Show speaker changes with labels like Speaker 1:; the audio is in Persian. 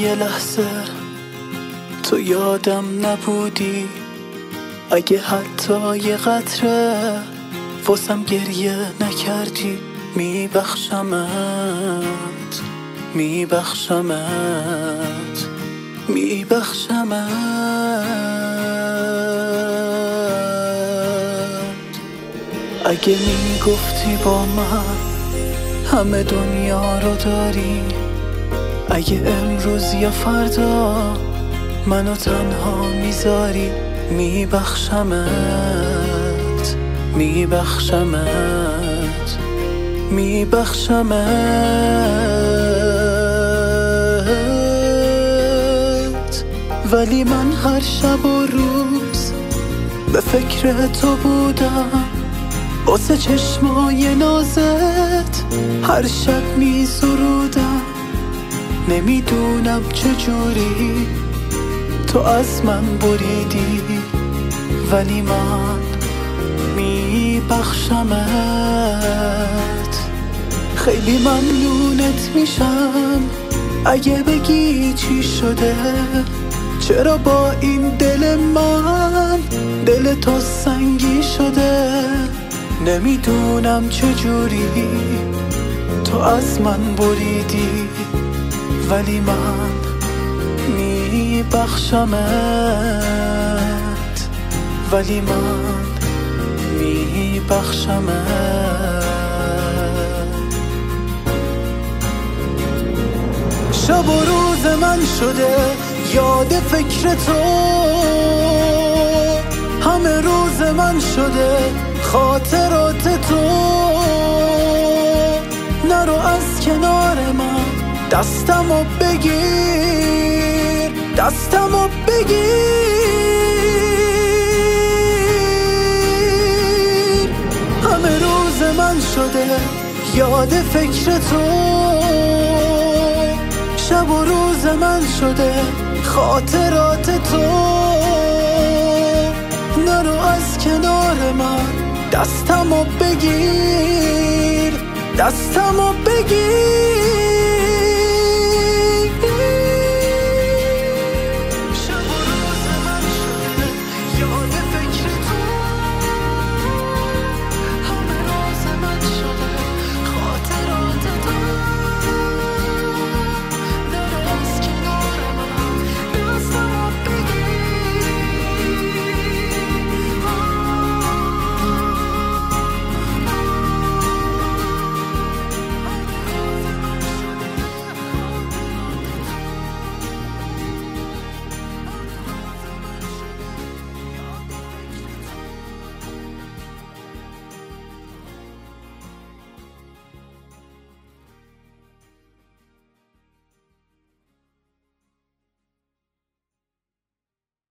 Speaker 1: یه لحظه تو یادم نبودی، اگه حتی یه قطره واسم گریه نکردی، میبخشمت میبخشمت میبخشمت. اگه میگفتی با من همه دنیا رو داری، اگه امروز یا فردا منو تنها میذاری، میبخشمت میبخشمت میبخشمت. ولی من هر شب و روز به فکر تو بودم، واسه چشمای نازت هر شب میسرودم. نمیدونم چجوری تو از من بریدی، ولی من میبخشمت. خیلی ممنونت میشم اگه بگی چی شده، چرا با این دل من دل تو سنگی شده. نمیدونم چجوری تو از من بریدی، ولی من میبخشمت، ولی من میبخشمت. شب و روز من شده یاد فکر تو، همه روز من شده خاطرات تو. نرو از کنار من، دستمو بگیر، دستمو بگیر. همه روز من شده یاد فکر تو، شب و روز من شده خاطرات تو. نرو از کنار من، دستمو بگیر، دستمو بگیر.